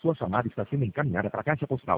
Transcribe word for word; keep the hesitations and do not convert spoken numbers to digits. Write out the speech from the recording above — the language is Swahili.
Sua chamada está sendo encaminhada para a caixa postal